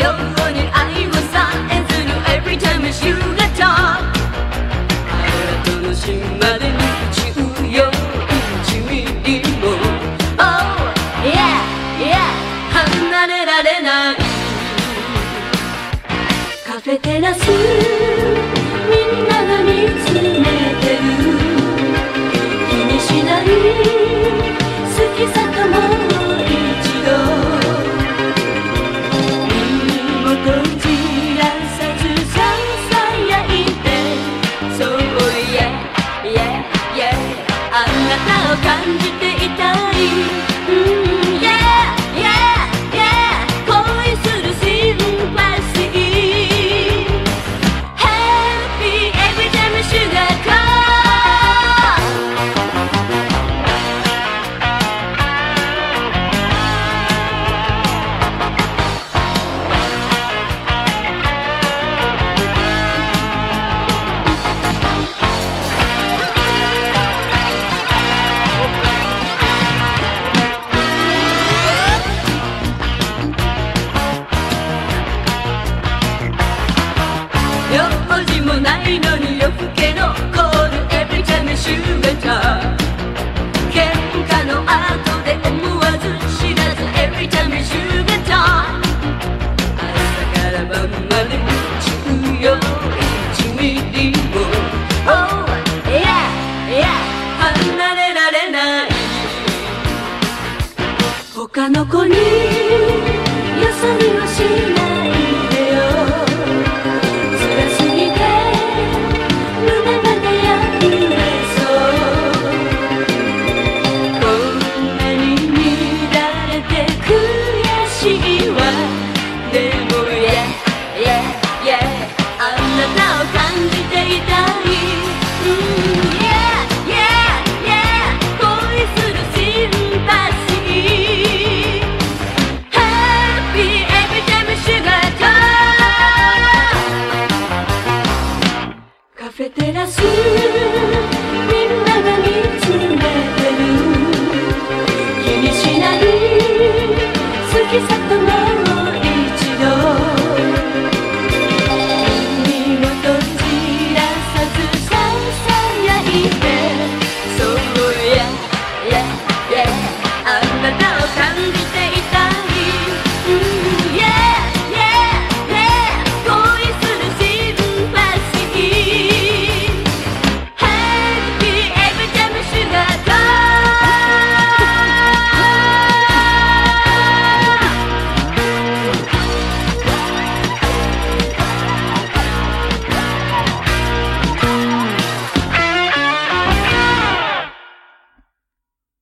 ように愛をさえずる Every time it's you that talk あとの島で14ミリも Oh yeah yeah 離れられないカフェテラスみんなが見つめてる気にしない好きさともう一度耳元散らさずささやいてそう yeah yeah yeah あなたを感じていたい、yeah yeah yeah 恋するシンパシー Happy every time you sugar call 用事もないのに夜更けのコール Every time you sugar talk 喧嘩の後で思わず知らず Every time you sugar talk 朝から晩まで14ミリも Oh yeah yeah 離れられない他の子によそ見をしないでよ辛すぎて胸まで破れそうこんなに乱れて悔しいわでも Yeah yeah yeah あなたを感じていたい、Yeah yeah yeah 恋するシンパシー Happy every time you sugar talk カフェテラスみんなが見つめてる気にしない好きさともう一度